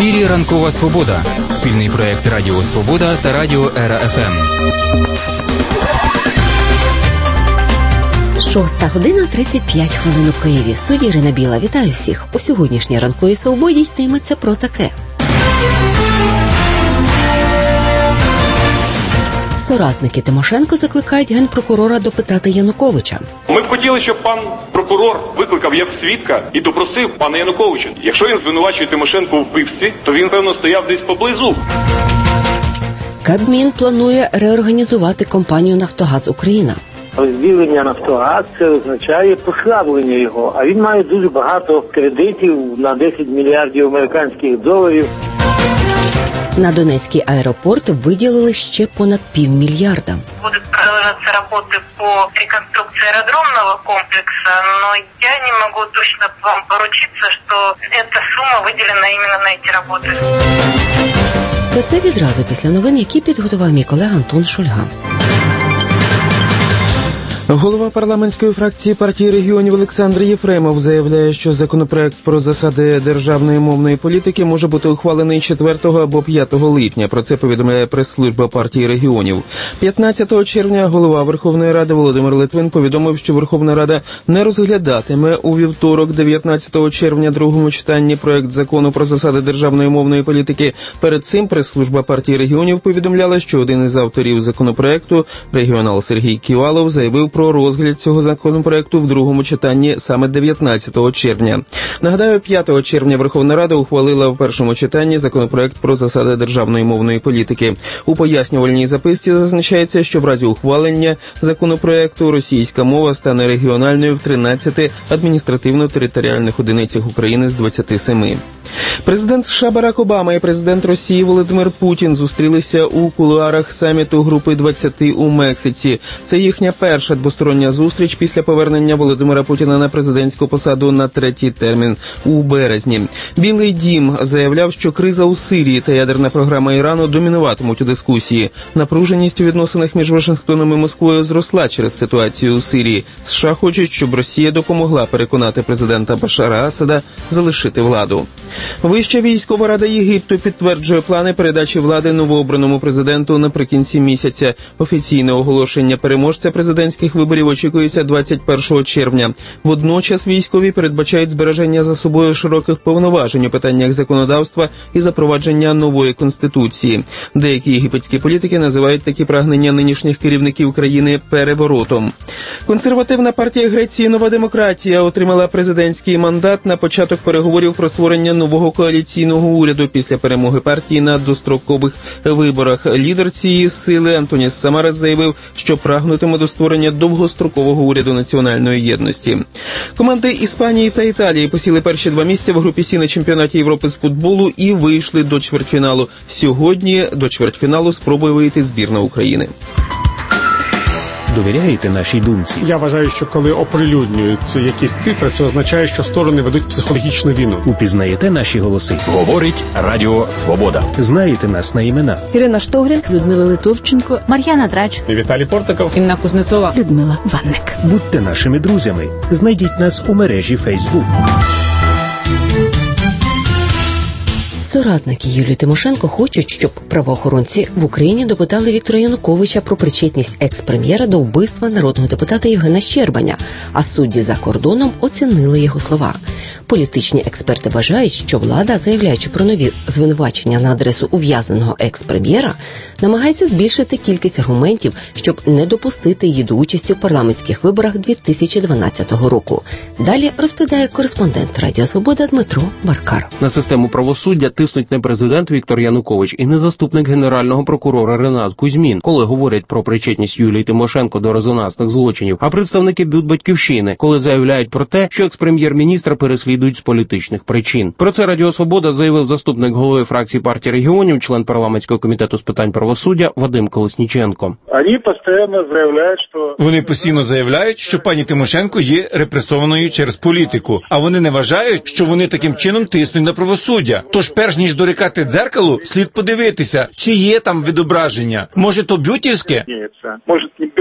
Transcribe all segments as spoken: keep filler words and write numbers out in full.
ефірі «Ранкова Свобода» – спільний проєкт Радіо Свобода та Радіо Ера еф ем. Шоста година тридцять п'ять хвилин у Києві. В студії Ірина Біла. Вітаю всіх. У сьогоднішній «Ранковій Свободі» йтиметься про таке. Соратники Тимошенко закликають генпрокурора допитати Януковича. Ми б хотіли, щоб пан прокурор викликав як свідка і допросив пана Януковича. Якщо він звинувачує Тимошенко у вбивстві, то він, певно, стояв десь поблизу. Кабмін планує реорганізувати компанію «Нафтогаз Україна». Розділення «Нафтогаз» – це означає послаблення його, а він має дуже багато кредитів на десять мільярдів американських доларів. На Донецький аеропорт виділили ще понад півмільярда. Будут продолжаться работы по реконструкции аэродромного комплекса, но я не могу точно вам поручиться, что эта сумма выделена именно на эти работы. Про це відразу після новин, які підготував мій колега Антон Шульга. Голова парламентської фракції партії регіонів Олександр Єфремов заявляє, що законопроект про засади державної мовної політики може бути ухвалений четвертого або п'ятого липня. Про це повідомляє прес-служба партії регіонів. п'ятнадцятого червня голова Верховної Ради Володимир Литвин повідомив, що Верховна Рада не розглядатиме у вівторок, дев'ятнадцятого червня, другому читанні проект закону про засади державної мовної політики. Перед цим прес-служба партії регіонів повідомляла, що один із авторів законопроекту, регіонал Сергій Ківалов, заявив про про розгляд цього законопроекту в другому читанні саме дев'ятнадцятого червня. Нагадаю, п'ятого червня Верховна Рада ухвалила в першому читанні законопроект про засади державної мовної політики. У пояснювальній записці зазначається, що в разі ухвалення законопроекту російська мова стане регіональною в тринадцяти адміністративно-територіальних одиницях України з двадцяти семи. Президент США Барак Обама і президент Росії Володимир Путін зустрілися у кулуарах саміту Групи двадцяти у Мексиці. Це їхня перша двостороння зустріч після повернення Володимира Путіна на президентську посаду на третій термін у березні. Білий дім заявляв, що криза у Сирії та ядерна програма Ірану домінуватимуть у дискусії. Напруженість у відносинах між Вашингтоном і Москвою зросла через ситуацію у Сирії. США хочуть, щоб Росія допомогла переконати президента Башара Асада залишити владу. Вища військова рада Єгипту підтверджує плани передачі влади новообраному президенту наприкінці місяця. Офіційне оголошення переможця президентських виборів очікується двадцять першого червня. Водночас військові передбачають збереження за собою широких повноважень у питаннях законодавства і запровадження нової конституції. Деякі єгипетські політики називають такі прагнення нинішніх керівників країни переворотом. Консервативна партія Греції «Нова демократія» отримала президентський мандат на початок переговорів про створення нового коаліційного уряду після перемоги партії на дострокових виборах. Лідер цієї сили Антоніс Самарас заявив, що прагнутиме до створення довгострокового уряду національної єдності. Команди Іспанії та Італії посіли перші два місця в групі Сі на чемпіонаті Європи з футболу і вийшли до чвертьфіналу. Сьогодні до чвертьфіналу спробує вийти збірна України. Довіряєте нашій думці? Я вважаю, що коли оприлюднюються якісь цифри, це означає, що сторони ведуть психологічну війну. Упізнаєте наші голоси? Говорить Радіо Свобода. Знаєте нас на імена? Ірина Штогрін, Людмила Литовченко, Мар'яна Драч, Віталій Портиков, Інна Кузнецова, Людмила Ванник. Будьте нашими друзями. Знайдіть нас у мережі Фейсбук. Соратники Юлії Тимошенко хочуть, щоб правоохоронці в Україні допитали Віктора Януковича про причетність екс-прем'єра до вбивства народного депутата Євгена Щербаня, а судді за кордоном оцінили його слова. Політичні експерти вважають, що влада, заявляючи про нові звинувачення на адресу ув'язненого екс-прем'єра, намагається збільшити кількість аргументів, щоб не допустити її до участі в парламентських виборах дві тисячі дванадцятого року. Далі розповідає кореспондент Радіо Свобода Дмитро Баркар. На систему правосуддя тиснуть не президент Віктор Янукович і не заступник генерального прокурора Ренат Кузьмін, коли говорять про причетність Юлії Тимошенко до резонансних злочинів, а представники Бют-Батьківщини, коли заявляють про те, що екс-прем'єр-міністра переслідують з політичних причин. Про це Радіо Свобода заявив заступник голови фракції партії регіонів, член парламентського комітету з питань правосуддя Вадим Колесніченко. Вони постійно заявляють, що Вони постійно заявляють, що пані Тимошенко є репресованою через політику, а вони не вважають, що вони таким чином тиснуть на правосуддя. Тож перш ніж дорікати дзеркалу, слід подивитися, чи є там відображення. Може, то бютівське? Може, не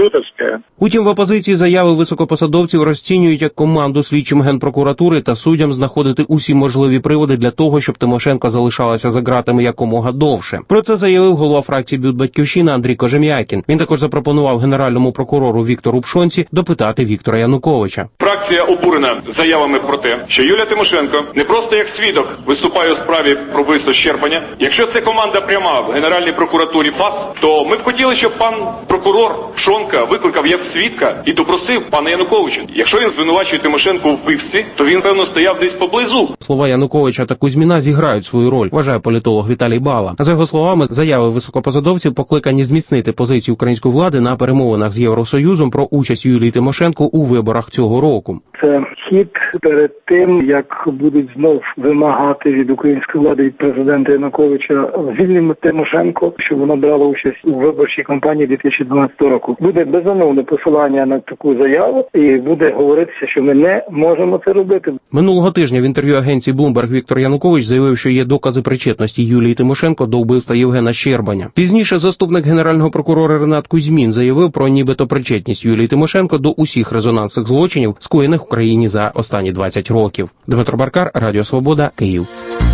компьютерская. Утім, в опозиції заяви високопосадовців розцінюють як команду слідчим Генпрокуратури та суддям знаходити усі можливі приводи для того, щоб Тимошенко залишалася за ґратами якомога довше. Про це заявив голова фракції «Бют Батьківщина» Андрій Кожем'якін. Він також запропонував генеральному прокурору Віктору Пшонці допитати Віктора Януковича. Фракція обурена заявами про те, що Юлія Тимошенко не просто як свідок виступає у справі про вбивство Щербаня. Якщо це команда пряма в Генеральній прокуратурі ФАС, то ми б хотіли, щоб пан прокурор Пшонка викликав як свідка і допросив пана Януковича. Якщо він звинувачує Тимошенко у вбивстві, то він, певно, стояв десь поблизу. Слова Януковича та Кузьміна зіграють свою роль, вважає політолог Віталій Бала. За його словами, заяви високопосадовців покликані зміцнити позицію української влади на перемовинах з Євросоюзом про участь Юлії Тимошенко у виборах цього року. Це хід перед тим, як будуть знов вимагати від української влади, від президента Януковича звільнення Тимошенко, щоб вона брала участь у виборчій кампанії дві тисячі дванадцятого року. Буде безумовне посилання на таку заяву і буде говоритися, що ми не можемо це робити. Минулого тижня в інтерв'ю агенції Bloomberg Віктор Янукович заявив, що є докази причетності Юлії Тимошенко до вбивства Євгена Щербаня. Пізніше заступник генерального прокурора Ренат Кузьмін заявив про нібито причетність Юлії Тимошенко до усіх резонансних злочинів, скоєних в Україні за останні двадцять років. Дмитро Баркар, Радіо Свобода, Київ.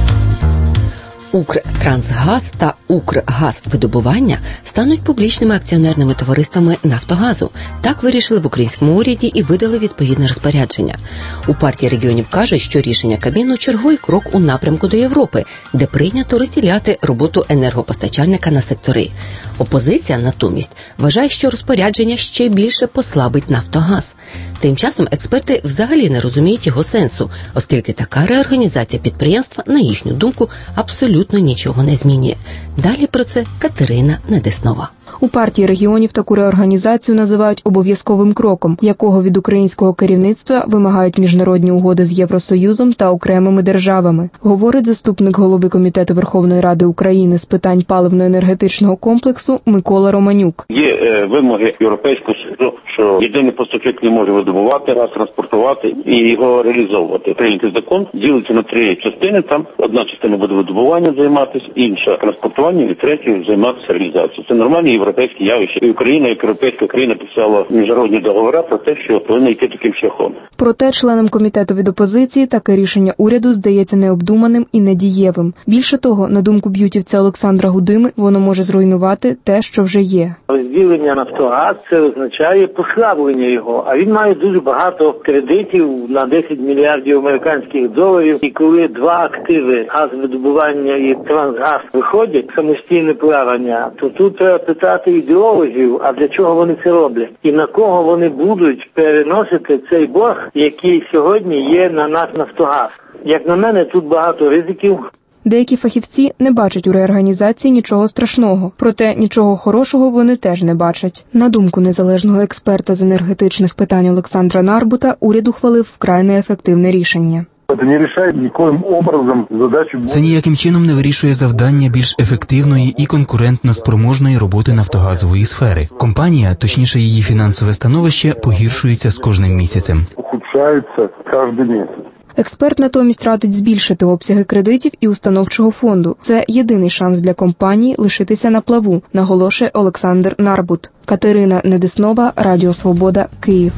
Укртрансгаз та Укргазвидобування стануть публічними акціонерними товариствами «Нафтогазу». Так вирішили в українському уряді і видали відповідне розпорядження. У партії регіонів кажуть, що рішення Кабміну – черговий крок у напрямку до Європи, де прийнято розділяти роботу енергопостачальника на сектори. Опозиція, натомість, вважає, що розпорядження ще більше послабить «Нафтогаз». Тим часом експерти взагалі не розуміють його сенсу, оскільки така реорганізація підприємства, на їхню думку, абсолютно нічого не змінює. Далі про це Катерина Недеснова. У партії регіонів таку реорганізацію називають обов'язковим кроком, якого від українського керівництва вимагають міжнародні угоди з Євросоюзом та окремими державами, говорить заступник голови Комітету Верховної Ради України з питань паливно-енергетичного комплексу Микола Романюк. Є е, вимоги Європейського Союзу, що єдиний поставщик не може видобувати, раз транспортувати і його реалізовувати. Прийнятий закон ділиться на три частини, там одна частина буде видобуванням займатися, інша транспортуванням і третя займатися реалізацією. Це нормальні європейські явища. І Україна, як європейська країна, підписала міжнародні договори про те, що повинна йти таким шляхом. Проте членам комітету від опозиції таке рішення уряду здається необдуманим і недієвим. Більше того, на думку б'ютівця Олександра Гудими, воно може зруйнувати те, що вже є. Розділення «Нафтогаз» – це означає послаблення його, а він має дуже багато кредитів на десять мільярдів американських доларів. І коли два активи – газовидобування і трансгаз – виходять самостійне плавання, то тут треба питати ідеологів, а для чого вони це роблять? І на кого вони будуть переносити цей борг, який сьогодні є на нас «Нафтогаз». Як на мене, тут багато ризиків. Деякі фахівці не бачать у реорганізації нічого страшного, проте нічого хорошого вони теж не бачать. На думку незалежного експерта з енергетичних питань Олександра Нарбута, уряд ухвалив вкрай неефективне рішення. Це не вирішує ніяким образом задачу. Це ніяким чином не вирішує завдання більш ефективної і конкурентно спроможної роботи нафтогазової сфери. Компанія, точніше її фінансове становище, погіршується з кожним місяцем. Ухудшається кожен місяць. Експерт натомість радить збільшити обсяги кредитів і установчого фонду. Це єдиний шанс для компанії лишитися на плаву, наголошує Олександр Нарбут. Катерина Недеснова, Радіо Свобода, Київ.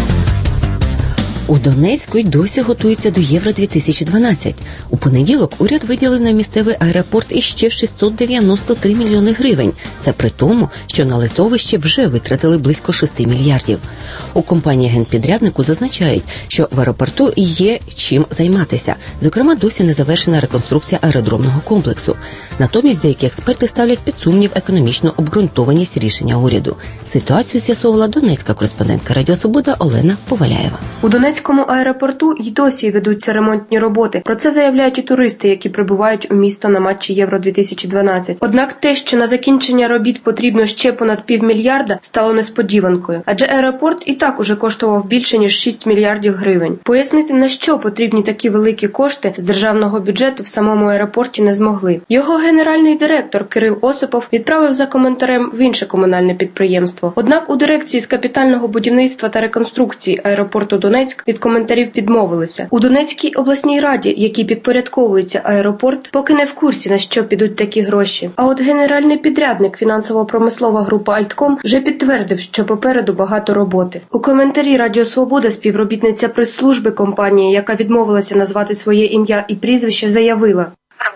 У Донецьку й досі готуються до Євро дві тисячі дванадцять. У понеділок уряд виділив на місцевий аеропорт іще шістсот дев'яносто три мільйони гривень. Це при тому, що на литовище вже витратили близько шести мільярдів. У компанії генпідряднику зазначають, що в аеропорту є чим займатися. Зокрема, досі не завершена реконструкція аеродромного комплексу. Натомість деякі експерти ставлять під сумнів економічну обґрунтованість рішення уряду. Ситуацію з'ясовувала донецька кореспондентка Радіо Свобода Олена Поваляєва. У Донецькому аеропорту й досі ведуться ремонтні роботи. Про це заявляють і туристи, які прибувають у місто на матчі Євро дві тисячі дванадцять. Однак те, що на закінчення робіт потрібно ще понад півмільярда, стало несподіванкою. Адже аеропорт і так уже коштував більше, ніж шість мільярдів гривень. Пояснити, на що потрібні такі великі кошти з державного бюджету в самому аеропорті не змогли. Його генеральний директор Кирил Осипов відправив за коментарем в інше комунальне підприємство. Однак у дирекції з капітального будівництва та реконструкції аеропорту Донецьк Донецьк від коментарів відмовилися. У Донецькій обласній раді, якій підпорядковується аеропорт, поки не в курсі, на що підуть такі гроші. А от генеральний підрядник фінансово-промислова група «Альтком» вже підтвердив, що попереду багато роботи. У коментарі Радіо Свобода співробітниця прес-служби компанії, яка відмовилася назвати своє ім'я і прізвище, заявила: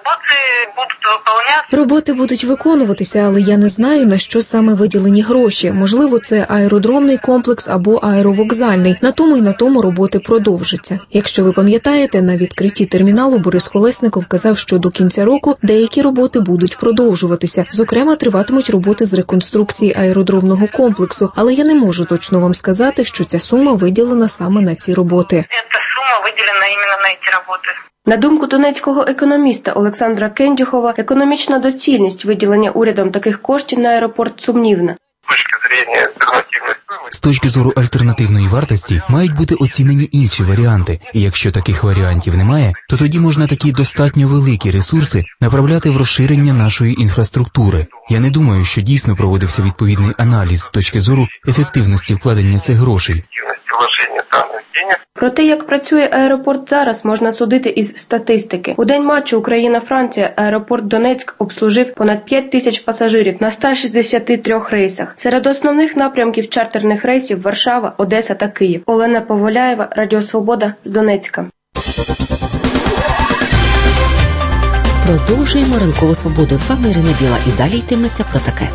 Роботи будуть виконуватися, але я не знаю, на що саме виділені гроші. Можливо, це аеродромний комплекс або аеровокзальний. На тому і на тому роботи продовжаться. Якщо ви пам'ятаєте, на відкритті терміналу Борис Колесников казав, що до кінця року деякі роботи будуть продовжуватися. Зокрема, триватимуть роботи з реконструкції аеродромного комплексу, але я не можу точно вам сказати, що ця сума виділена саме на ці роботи. Ця сума виділена іменно на ці роботи. На думку донецького економіста Олександра Кендюхова, економічна доцільність виділення урядом таких коштів на аеропорт сумнівна. З точки зору альтернативної вартості мають бути оцінені інші варіанти, і якщо таких варіантів немає, то тоді можна такі достатньо великі ресурси направляти в розширення нашої інфраструктури. Я не думаю, що дійсно проводився відповідний аналіз з точки зору ефективності вкладення цих грошей. Про те, як працює аеропорт зараз, можна судити із статистики. У день матчу Україна-Франція аеропорт Донецьк обслужив понад п'ять тисяч пасажирів на ста шістдесяти трьох рейсах. Серед основних напрямків чартерних рейсів Варшава, Одеса та Київ. Олена Поволяєва, Радіо Свобода з Донецька. Продовжуємо ранкову свободу. З вами Ірина Біла. І далі йтиметься про таке.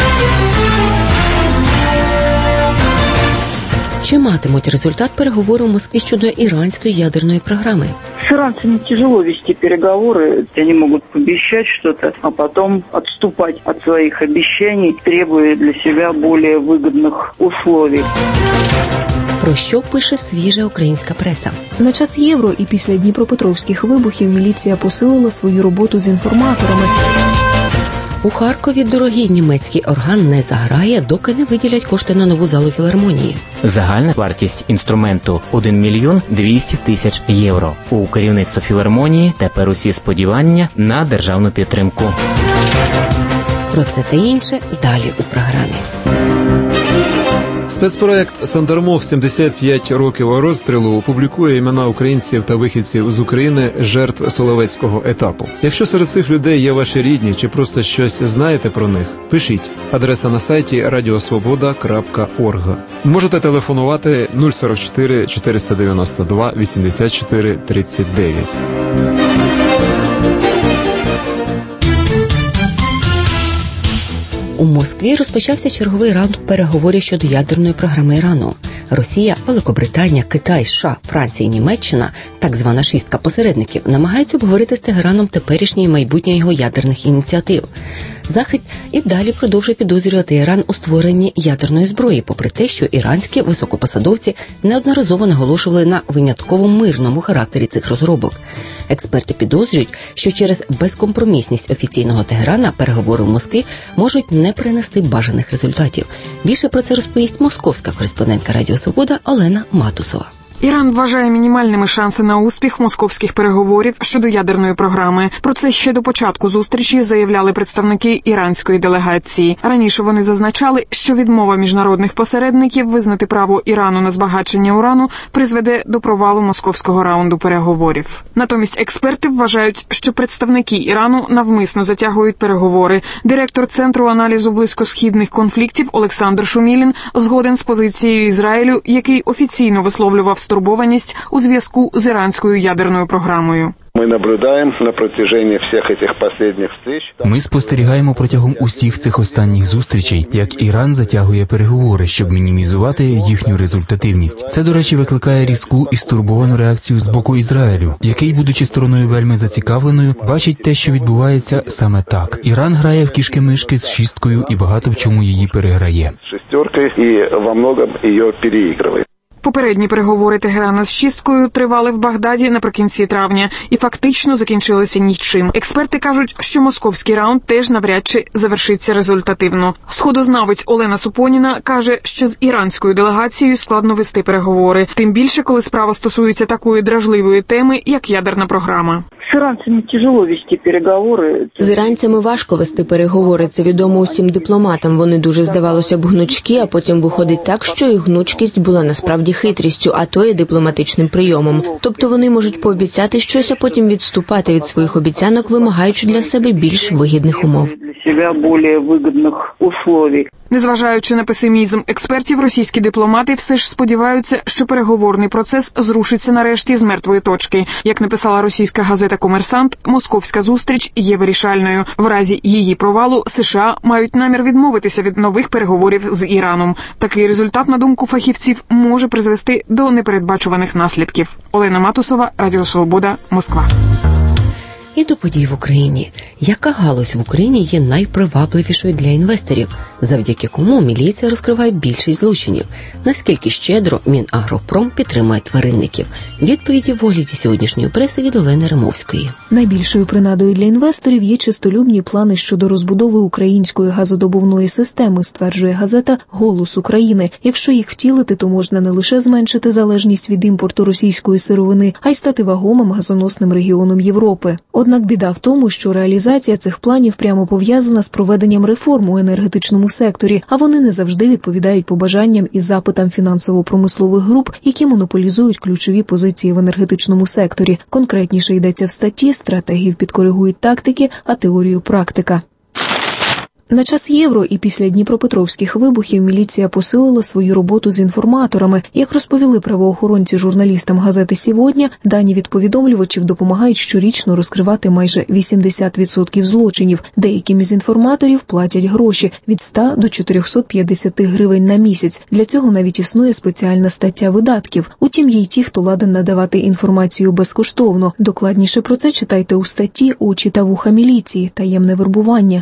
Чи матимуть результат переговору в Москві щодо іранської ядерної програми? С иранцами тяжело вести переговоры. Они могут пообещать что-то, а потом отступать от своих обещаний, требуя для себя более выгодных условий. Про що пише свіжа українська преса? На час євро і після дніпропетровських вибухів міліція посилила свою роботу з інформаторами. У Харкові дорогий німецький орган не заграє, доки не виділять кошти на нову залу філармонії. Загальна вартість інструменту – один мільйон двісті тисяч євро. У керівництва філармонії тепер усі сподівання на державну підтримку. Про це та інше далі у програмі. Спецпроект «Сандармох. сімдесят п'ять років розстрілу» опублікує імена українців та вихідців з України, жертв Соловецького етапу. Якщо серед цих людей є ваші рідні чи просто щось знаєте про них, пишіть. Адреса на сайті радіосвобода крапка орг. Можете телефонувати нуль сорок чотири чотириста дев'яносто два вісімдесят чотири тридцять дев'ять. У Москві розпочався черговий раунд переговорів щодо ядерної програми Ірану. Росія, Великобританія, Китай, США, Франція і Німеччина, так звана шістка посередників, намагаються обговорити з Тегераном теперішнє і майбутнє його ядерних ініціатив. Захід і далі продовжує підозрювати Іран у створенні ядерної зброї, попри те, що іранські високопосадовці неодноразово наголошували на винятково мирному характері цих розробок. Експерти підозрюють, що через безкомпромісність офіційного Тегерана переговори в Москві можуть не принести бажаних результатів. Більше про це розповість московська кореспондентка Радіо Свобода Олена Матусова. Іран вважає мінімальними шанси на успіх московських переговорів щодо ядерної програми. Про це ще до початку зустрічі заявляли представники іранської делегації. Раніше вони зазначали, що відмова міжнародних посередників визнати право Ірану на збагачення урану призведе до провалу московського раунду переговорів. Натомість експерти вважають, що представники Ірану навмисно затягують переговори. Директор Центру аналізу близькосхідних конфліктів Олександр Шумілін згоден з позицією Ізраїлю, який офіційно висловлював стурбованість у зв'язку з іранською ядерною програмою. Ми наблюдаємо на протяжении всіх цих останніх встреч. Ми спостерігаємо протягом усіх цих останніх зустрічей, як Іран затягує переговори, щоб мінімізувати їхню результативність. Це, до речі, викликає різку і стурбовану реакцію з боку Ізраїлю, який, будучи стороною вельми зацікавленою, бачить те, що відбувається саме так. Іран грає в кішки-мишки з шісткою і багато в чому її переграє. Шестеркою і во многом її переігрує. Попередні переговори Тегерана з шісткою тривали в Багдаді наприкінці травня і фактично закінчилися нічим. Експерти кажуть, що московський раунд теж навряд чи завершиться результативно. Сходознавець Олена Супоніна каже, що з іранською делегацією складно вести переговори, тим більше, коли справа стосується такої дражливої теми, як ядерна програма. С иранцами тяжело вести переговоры. З іранцями важко вести переговори. Це відомо усім дипломатам. Вони дуже, здавалося б, гнучкі, а потім виходить так, що їх гнучкість була насправді хитрістю, а то є дипломатичним прийомом. Тобто вони можуть пообіцяти щось, а потім відступати від своїх обіцянок, вимагаючи для себе більш вигідних умов. Себя более выгодных условий. Незважаючи на песимізм експертів, російські дипломати все ж сподіваються, що переговорний процес зрушиться нарешті з мертвої точки. Як написала російська газета «Комерсант», московська зустріч є вирішальною. В разі її провалу США мають намір відмовитися від нових переговорів з Іраном. Такий результат, на думку фахівців, може призвести до непередбачуваних наслідків. Олена Матусова, Радіо Свобода, Москва. І до подій в Україні. Яка галузь в Україні є найпривабливішою для інвесторів, завдяки кому міліція розкриває більшість злочинів? Наскільки щедро Мінагропром підтримує тваринників? Відповіді в огляді сьогоднішньої преси від Олени Римовської. Найбільшою принадою для інвесторів є чистолюбні плани щодо розбудови української газодобувної системи, стверджує газета «Голос України». Якщо їх втілити, то можна не лише зменшити залежність від імпорту російської сировини, а й стати вагомим газоносним регіоном Європи. Однак біда в тому, що реалізація цих планів прямо пов'язана з проведенням реформ у енергетичному секторі, а вони не завжди відповідають побажанням і запитам фінансово-промислових груп, які монополізують ключові позиції в енергетичному секторі. Конкретніше йдеться в статті «Стратегію підкоригують тактики, а теорію практика». На час Євро і після дніпропетровських вибухів міліція посилила свою роботу з інформаторами. Як розповіли правоохоронці журналістам газети «Сьогодні», дані від повідомлювачів допомагають щорічно розкривати майже вісімдесят відсотків злочинів. Деяким із інформаторів платять гроші – від ста до чотирьохсот п'ятдесят гривень на місяць. Для цього навіть існує спеціальна стаття видатків. Утім, є й ті, хто ладен надавати інформацію безкоштовно. Докладніше про це читайте у статті «Очі та вуха міліції. Таємне вербування».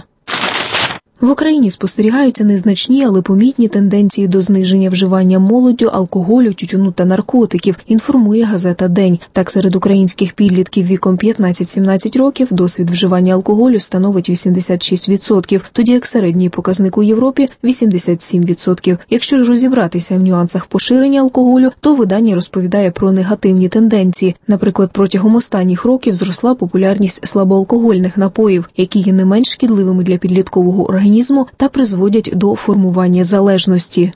В Україні спостерігаються незначні, але помітні тенденції до зниження вживання молоддю, алкоголю, тютюну та наркотиків, інформує газета «День». Так, серед українських підлітків віком п'ятнадцять-сімнадцять років досвід вживання алкоголю становить вісімдесят шість відсотків, тоді як середній показник у Європі – вісімдесят сім відсотків. Якщо ж розібратися в нюансах поширення алкоголю, то видання розповідає про негативні тенденції. Наприклад, протягом останніх років зросла популярність слабоалкогольних напоїв, які є не менш шкідливими для підліткового організму, організму та призводять до формування залежності.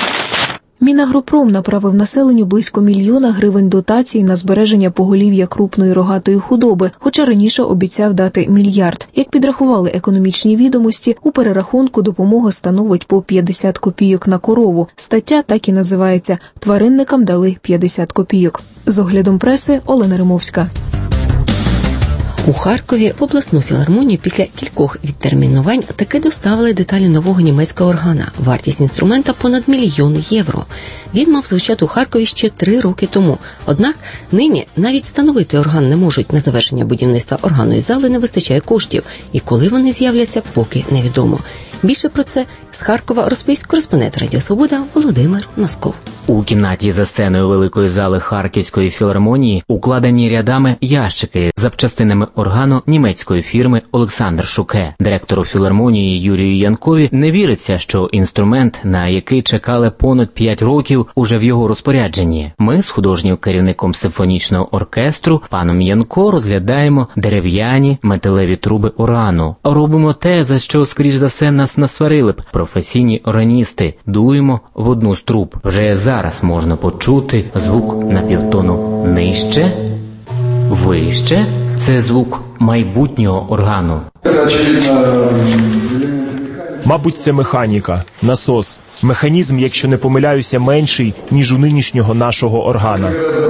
Мінагропром направив населенню близько мільйона гривень дотацій на збереження поголів'я крупної рогатої худоби, хоча раніше обіцяв дати мільярд. Як підрахували економічні відомості, у перерахунку допомога становить по п'ятдесят копійок на корову. Стаття так і називається «Тваринникам дали п'ятдесят копійок». З оглядом преси Олена Римовська. У Харкові в обласну філармонію після кількох відтермінувань таки доставили деталі нового німецького органа. Вартість інструмента понад мільйон євро. Він мав звучати у Харкові ще три роки тому. Однак нині навіть встановити орган не можуть. На завершення будівництва органної зали не вистачає коштів. І коли вони з'являться, поки невідомо. Більше про це з Харкова розповість кореспондент Радіо Свобода Володимир Носков. У кімнаті за сценою великої зали Харківської філармонії укладені рядами ящики з запчастинами органу німецької фірми Олександр Шуке. Директору філармонії Юрію Янкові не віриться, що інструмент, на який чекали понад п'ять років, уже в його розпорядженні. Ми з художнім керівником симфонічного оркестру паном Янко розглядаємо дерев'яні металеві труби органу. Робимо те, за що, скоріш за все, нас насварили б професійні органісти. Дуємо в одну з труб. Вже зараз можна почути звук на півтону нижче, вище. Це звук майбутнього органу. Мабуть, це механіка, насос. Механізм, якщо не помиляюся, менший, ніж у нинішнього нашого органа.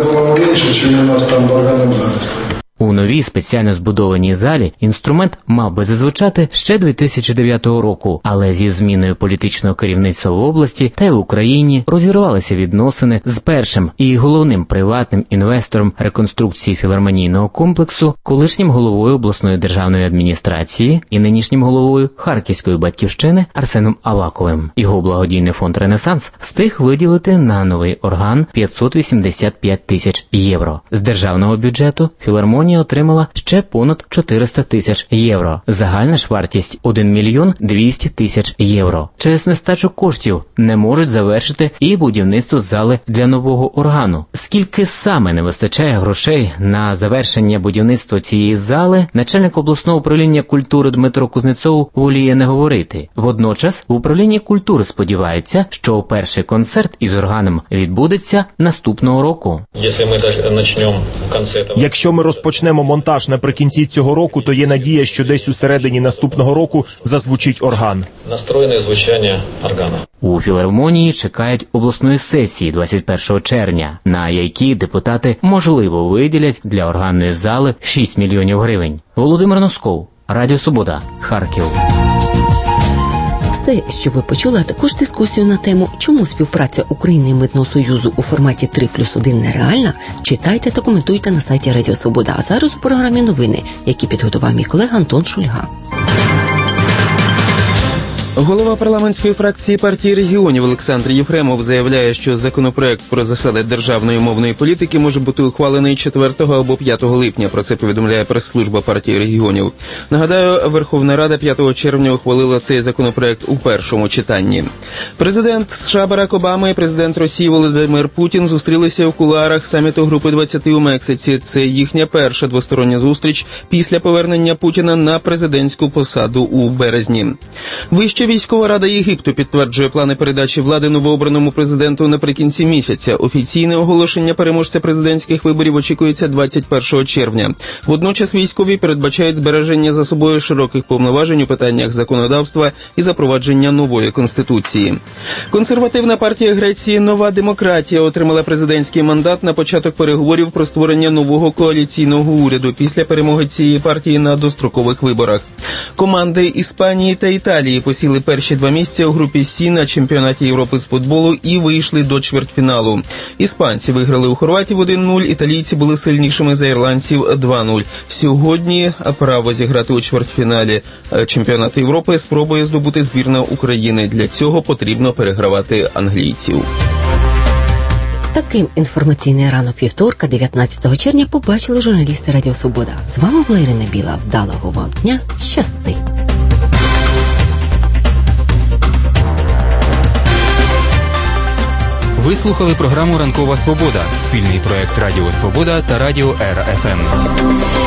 У новій спеціально збудованій залі інструмент мав би зазвучати ще дві тисячі дев'ятого року, але зі зміною політичного керівництва в області та й в Україні розірвалися відносини з першим і головним приватним інвестором реконструкції філармонійного комплексу, колишнім головою обласної державної адміністрації і нинішнім головою Харківської батьківщини Арсеном Аваковим. Його благодійний фонд «Ренесанс» встиг виділити на новий орган п'ятсот вісімдесят п'ять тисяч євро. З державного бюджету філармонія філармонія отримала ще понад чотириста тисяч євро. Загальна ж вартість – один мільйон двісті тисяч євро. Через нестачу коштів не можуть завершити і будівництво зали для нового органу. Скільки саме не вистачає грошей на завершення будівництва цієї зали, начальник обласного управління культури Дмитро Кузнецов воліє не говорити. Водночас в управлінні культури сподіваються, що перший концерт із органом відбудеться наступного року. Якщо ми розпочнемо монтаж наприкінці цього року, то є надія, що десь у середині наступного року зазвучить орган. Настроєне звучання органу. У філармонії чекають обласної сесії двадцять першого червня, на якій депутати можливо виділять для органної зали шість мільйонів гривень. Володимир Носков, Радіо Свобода, Харків. Все, що ви почули, а також дискусію на тему, чому співпраця України і Митного Союзу у форматі три плюс один нереальна, читайте та коментуйте на сайті Радіо Свобода. А зараз у програмі новини, які підготував мій колега Антон Шульга. Голова парламентської фракції партії регіонів Олександр Єфремов заявляє, що законопроект про засади державної мовної політики може бути ухвалений четвертого або п'ятого липня. Про це повідомляє прес-служба партії регіонів. Нагадаю, Верховна Рада п'ятого червня ухвалила цей законопроект у першому читанні. Президент США Барак Обама і президент Росії Володимир Путін зустрілися в кулуарах саміту Групи двадцяти у Мексиці. Це їхня перша двостороння зустріч після повернення Путіна на президентську посаду у березні. Вище Військова рада Єгипту підтверджує плани передачі влади новообраному президенту наприкінці місяця. Офіційне оголошення переможця президентських виборів очікується двадцять першого червня. Водночас військові передбачають збереження за собою широких повноважень у питаннях законодавства і запровадження нової конституції. Консервативна партія Греції «Нова демократія» отримала президентський мандат на початок переговорів про створення нового коаліційного уряду після перемоги цієї партії на дострокових виборах. Команди Іспанії та Італії посіли перші два місця у групі Сі на чемпіонаті Європи з футболу і вийшли до чвертьфіналу. Іспанці виграли у хорватів один нуль, італійці були сильнішими за ірландців два нуль. Сьогодні право зіграти у чвертьфіналі чемпіонату Європи спробує здобути збірна України. Для цього потрібно перегравати англійців. Таким інформаційний ранок вівторка, дев'ятнадцятого червня, побачили журналісти Радіо Свобода. З вами була Ірина Біла. Вдалого вам дня. Щасти! Ви слухали програму «Ранкова Свобода» – спільний проект Радіо Свобода та Радіо Р Ф М.